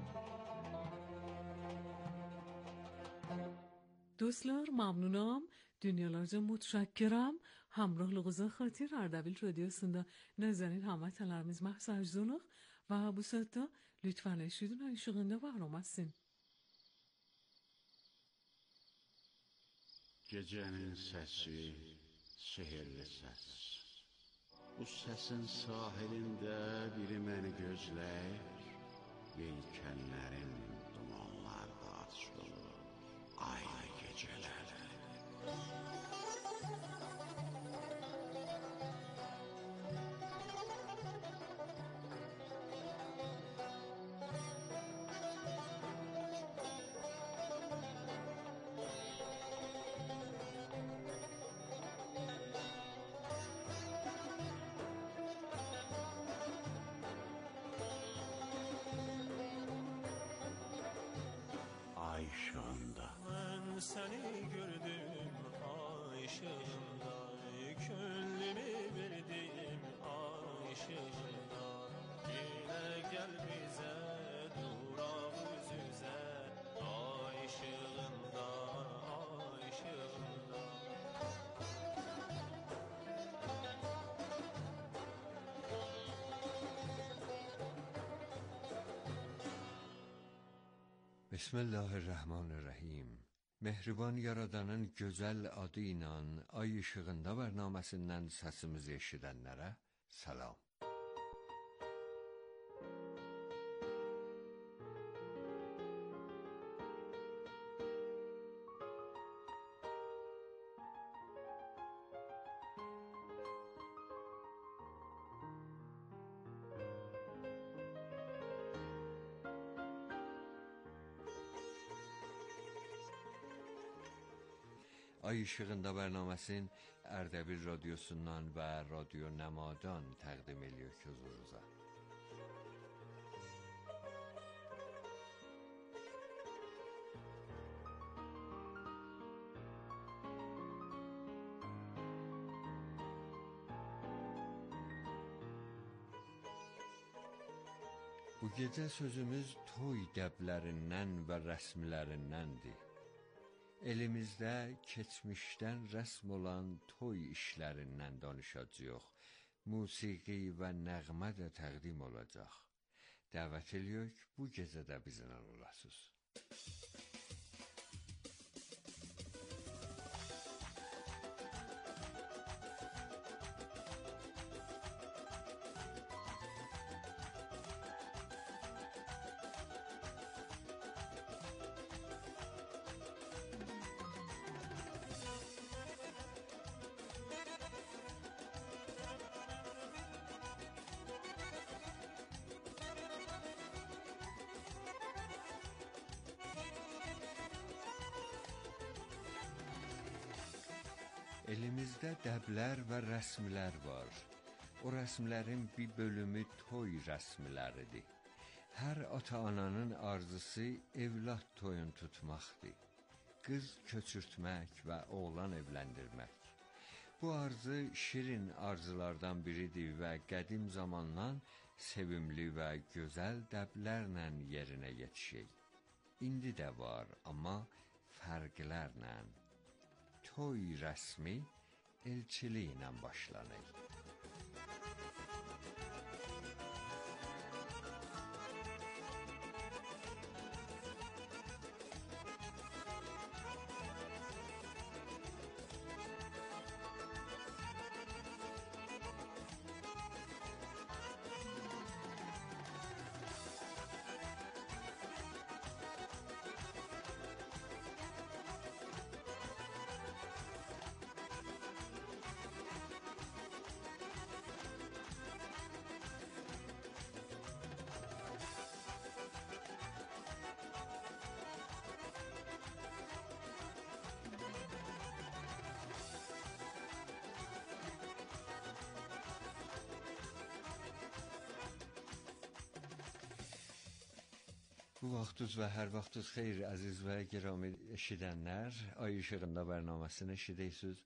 دوستlar ممنونم Dünyalarca müteşekkirim. Hamrohluğunuza xatir Ardabil Radyosu'nda nazarin hamvətənlərimiz mahsajzuluq və bu saatda lütfen eşidin ayışığında var olmasın. Gecenin sesi, sehirli ses. Bu sesin sahilinde biri məni gözləyir. Yelkənlərin dumanlarda açılır ay geceler. Ay ışığında. Ben seni gördüm ay ışığında, gönlümü verdim ay ışığında. Yine gel bize durak yüz yüze, ay ışığında, ay ışığında. Bismillahirrahmanirrahim. Mehriban Yaradanın gözəl adı ilə Ay işığında bərnaməsindən səsimizi eşidənlərə salam. Ay işığında bərnaməsin Ərdəbil Radyosu'ndan və Radyo Nəmadan təqdim ediyor huzurunuza. Bu gecə sözümüz toy dəblərindən və rəsmlərindəndir. Elimizdə keçmişdən rəsm olan toy işlərindən danışacağıq. Musiqi və nəğmə də təqdim olacaq. Dəvət edirik, bu gecə də bizimlə olasınız. Elimizdə dəblər və rəsmlər var. O rəsmlərin bir bölümü toy rəsmləridir. Hər ata-ananın arzusu evlad toyun tutmaqdır. Qız köçürtmək və oğlan evləndirmək. Bu arzu şirin arzulardan biridir və qədim zamandan sevimli və gözəl dəblərlə yerinə yetişir. İndi də var, amma fərqlərlə. Toy rəsmi elçiliklə başlanır. Bu vaxtınız və hər vaxtınız xeyir, əziz və gərami eşidənlər. Ay işığında bərnaməsini eşidirsiniz.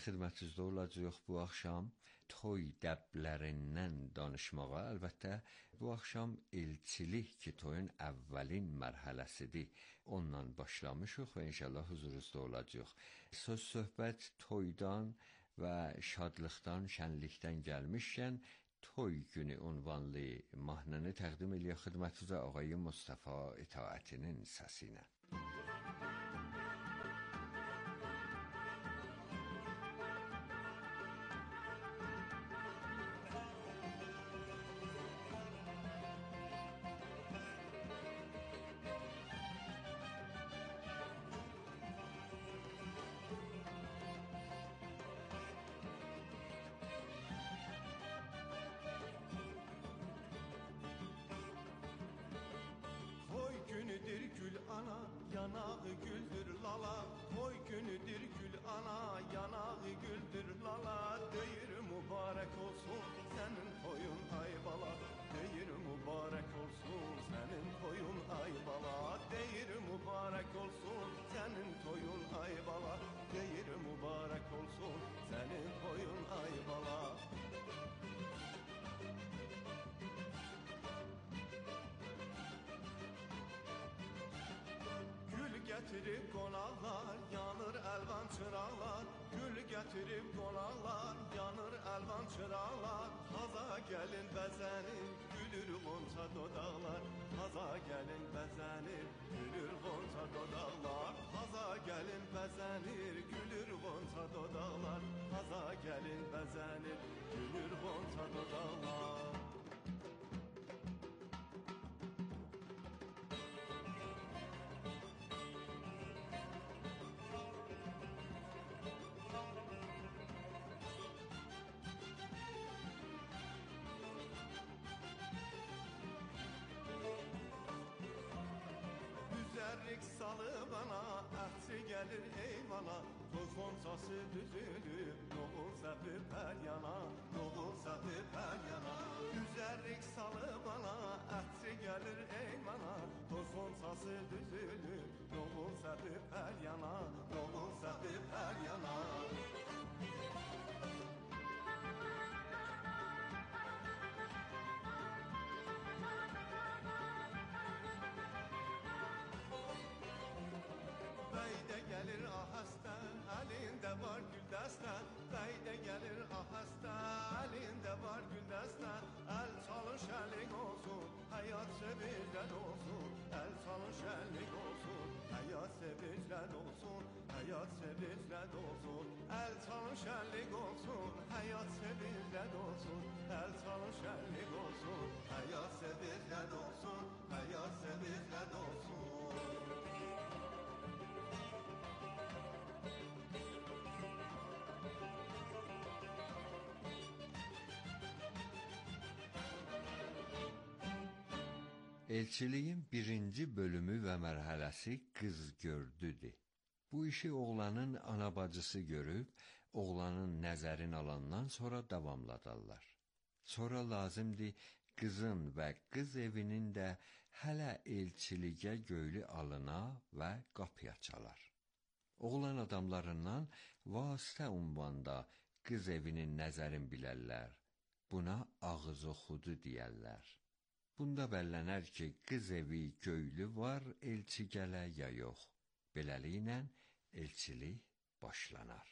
Xidmətinizdə olacaq bu axşam toy dəblərindən danışmağa. Əlbəttə Bu axşam elçilik ki toyun əvvəlin mərhələsidir. Onunla başlamışıq və inşallah huzurunuzda olacaq. Söz söhbət toydan və şadlıqdan, şənlikdən gəlmişkən toy günü ünvanlı mahnını təqdim edirik xidmətinizə ağay Mustafa İtaətinin səsi ilə. Günüdür gül ana, yanağı güldür lala. Toy günüdür gül ana, yanağı güldür lala. Deyir mübarek olsun senin toyun ay bala. Deyir mübarek olsun senin toyun ay bala. Deyir mübarek olsun senin toyun ay bala. Deyir mübarek olsun senin toyun ay bala. Getirip konaklar, yanır elvan çıraqlar. Gül getirip konaklar, yanır elvan çıraqlar. Haza gelin bezenir, gülür gonca dodaqlar. Haza gelin bezenir, gülür gonca dodaqlar. Haza gelin bezenir, gülür gonca dodaqlar. Haza gelin bezenir, gülür gonca dodaqlar. Zerrik salı bana, əhçi gəlir eyvana. Toz qoncası düzülüb, noğul səpib hər yana. Noğul səpib hər yana. Üzərrik salı bana, əhçi gəlir eyvana. Toz qoncası düzülüb, noğul səpib hər yana. Noğul səpib hər yana. Gelir ahasta, elinde var güldeste. Beyde gelir ahasta, elinde var güldeste. El çalış elin olsun, hayat sevinçler olsun. El çalış elin olsun, hayat sevinçler olsun. Hayat sevinçler olsun. El çalış elin olsun, hayat sevinçler olsun. El çalış elin olsun, hayat sevinçler olsun. Hayat sevinçler olsun. Elçiliyin birinci bölümü və mərhələsi qız gördüdür. Bu işi oğlanın ana bacısı görüb, oğlanın nəzərini alandan sonra davamladarlar. Sonra lazımdır qızın və qız evinin də hələ elçiliyə göylü alına və qapıya çalar. Oğlan adamlarından vasitə ünvanda qız evinin nəzərin bilərlər. Buna ağız oxudu deyərlər. Bunda bəllənər ki, qız evi göylü var, elçi gələ ya yox. Beləliklə elçilik başlanar.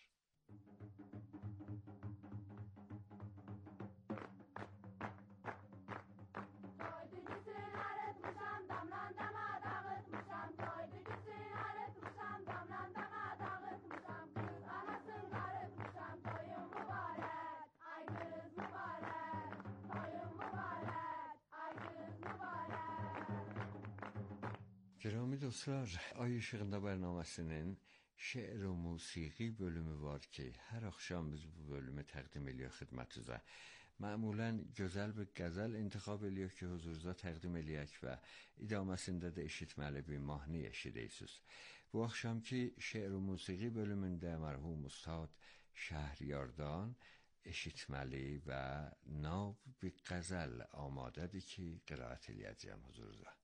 Girami dostlar, Ay İşığında bərnaməsinin şeir və musiqi bölümü var ki, hər axşam biz bu bölümü təqdim edirik xidmətinizə. Məmulən gözəl bir qəzəl intixab edirik ki, huzurunuza təqdim edək və idaməsində də eşitməli bir mahnı eşidəksiniz. Bu axşamki şeir və musiqi bölümündə mərhum Ustad Şəhriyardan eşitməli və nab bir qəzəl amadədir ki, qiraət edəcəyəm huzurunuza.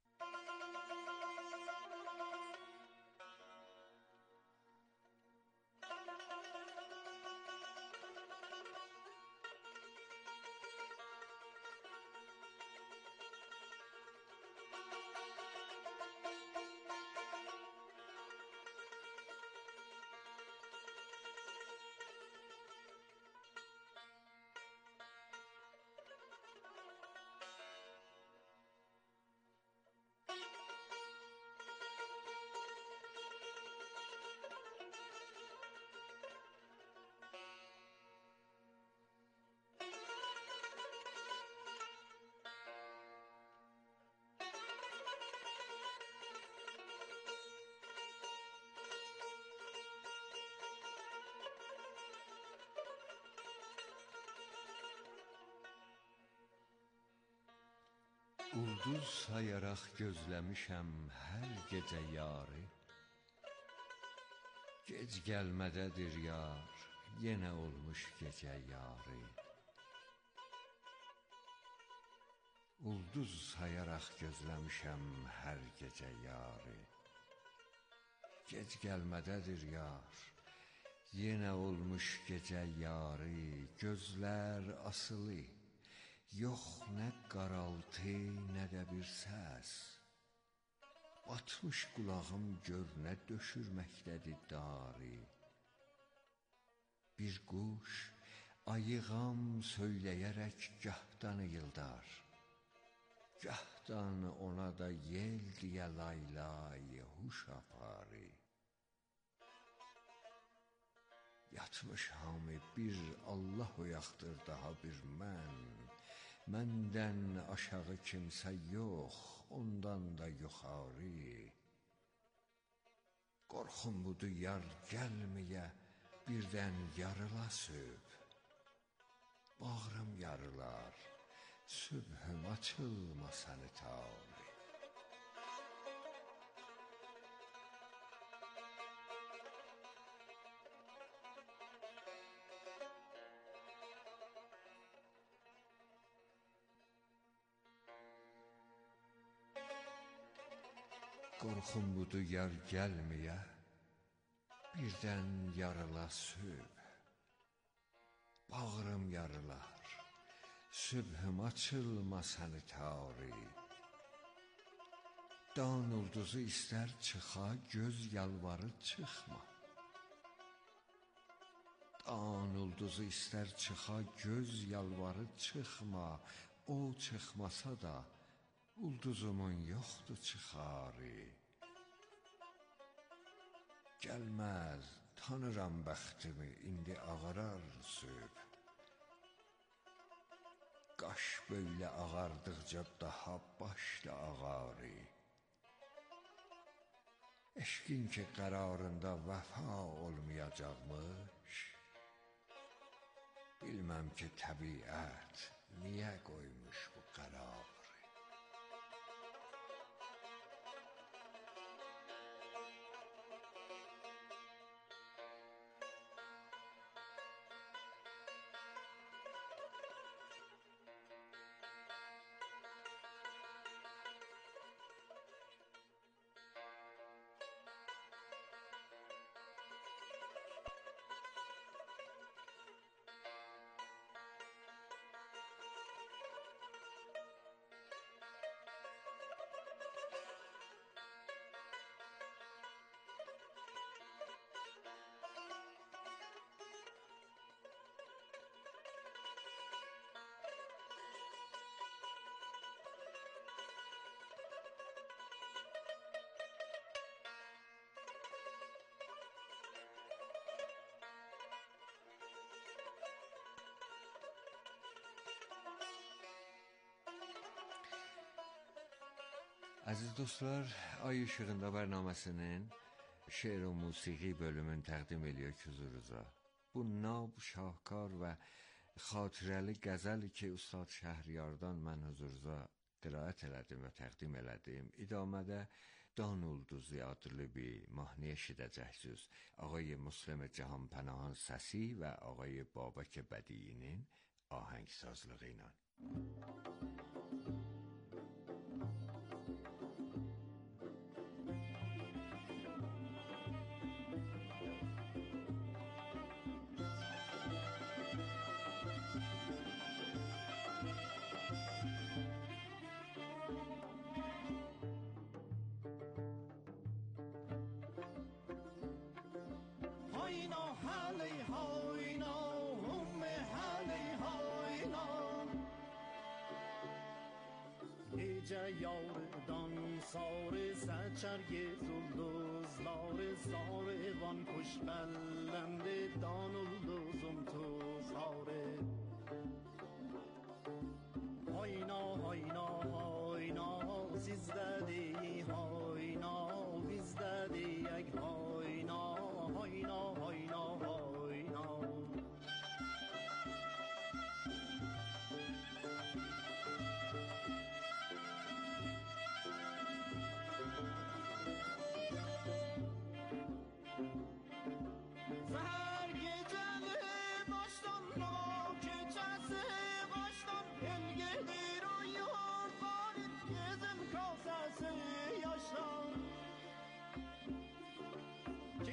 Ulduz sayaraq gözləmişəm hər gecə yarı. Gec gəlmədədir yar, yenə olmuş gecə yarı. Ulduz sayaraq gözləmişəm hər gecə yarı. Gec gəlmədədir yar, yenə olmuş gecə yarı. Gözlər asılı, yox nə qaraltı, nə də bir səs. Batmış qulağım gör nə döşürməkdədir darı. Bir quş ayığam söyləyərək gahdan ıyıldar. Gahdan ona da yel diyə laylay huş aparı. Yatmış hamı bir Allah oyaqdır daha bir mən. Məndən aşağı kimsə yox, ondan da yuxarı. Qorxum budur yar gəlməyə, birdən yarıla sübh. Bağrım yarılar, sübhüm açılmasa nitari. Qorxum budur yar gəlməyə, birdən yarıla sübh. Bağrım yarılar, sübhüm açılmasa nitari. Dan ulduzu istər çıxa, göz yalvarı çıxma. Dan ulduzu istər çıxa, göz yalvarı çıxma. O çıxmasa da ulduzumun yoxdur çıxarı. Gəlməz, tanıram bəxtimi, indi ağarar sübh. Qaş böyle ağardıqca daha başla ağarı. Eşqin ki qərarında vəfa olmayacaqmış. Bilməm ki təbiət niyə qoymuş bu qərarı. Aziz dostlar, Ay Işığında bərnaməsinin şeir və musiqi bölümünü təqdim ediyor huzurunuza. Bu nab, şahkar və xatirəli qəzəl ki, Ustad Şəhriyardan mən huzurunuza qiraət elədim və təqdim elədim. İdamədə Dan Ulduzu adlı bir mahnı eşidəcəksiniz. Ağay Muslim Cahanpənahın səsi və Ağay Babək Bədiyinin ahəngsazlığı ilə. Yavrudan sarı saçarge zulduzları sarıvan kuş bellendi dan ulduzum tuzları. Hayna hayna hayna sizde değil hayna bizde diyek hayna hayna hayna hayna.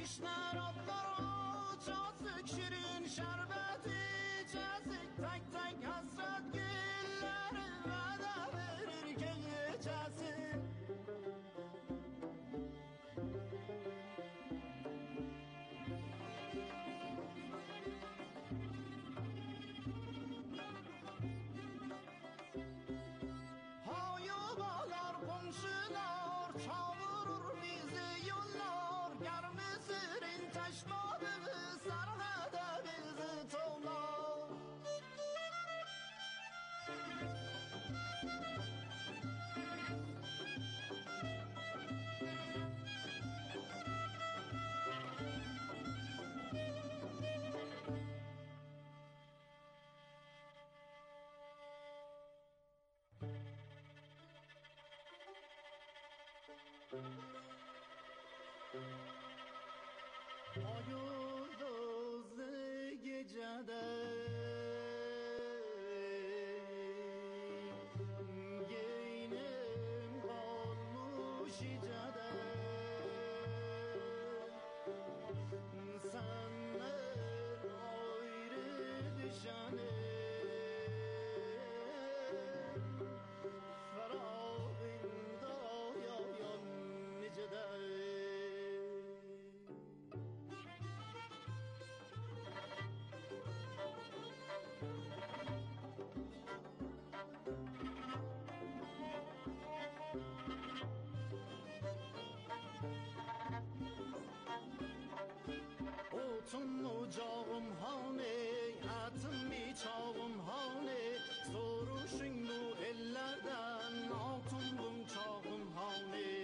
Otun ocağım hane, atım çağım hane, soruşun bu ellerden, altınlım çağım hane.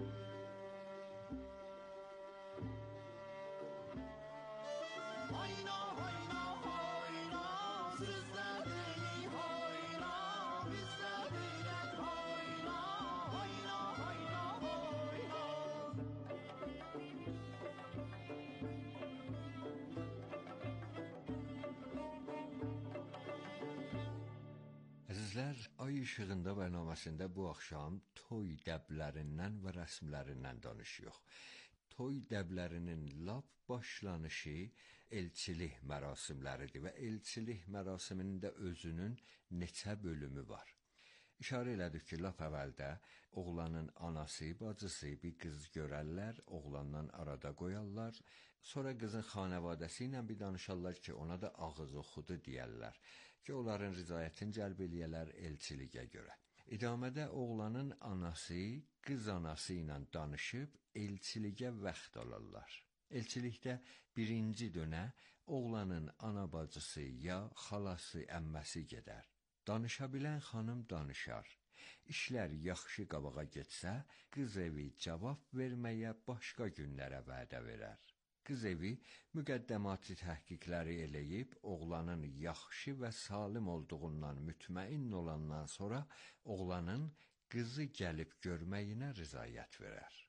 Hayna hayna hayna, sizler değil hayna, bizler değil hayna, hayna hayna hayna. Əzizlər, Ay İşığında bərnaməsində bu axşam toy dəblərindən və rəsmlərindən danışıyoruz. Toy dəblərinin lap başlanışı elçilik mərasimləridir və elçilik mərasiminin də özünün neçə bölümü var. İşarə elədik ki, lap əvvəldə oğlanın anası, bacısı bir qız görərlər, oğlandan arada qoyarlar, sonra qızın xanavadəsi ilə bir danışarlar ki, ona da ağız oxudu deyərlər ki, onların ricayətini cəlb eləyərlər elçiliyə görə. İdamədə oğlanın anası qız anası ilə danışıb elçiliyə vaxt alırlar. Elçilikdə birinci dönə oğlanın ana bacısı ya xalası, əmməsi gedər. Danışa bilən xanım danışar. İşlər yaxşı qabağa getsə, qız evi cavab verməyə başqa günlərə vədə verər. Qız evi müqəddəmatı təhqiqləri eləyib, oğlanın yaxşı və salim olduğundan mütməin olandan sonra oğlanın qızı gəlib görməyinə rızayət verər.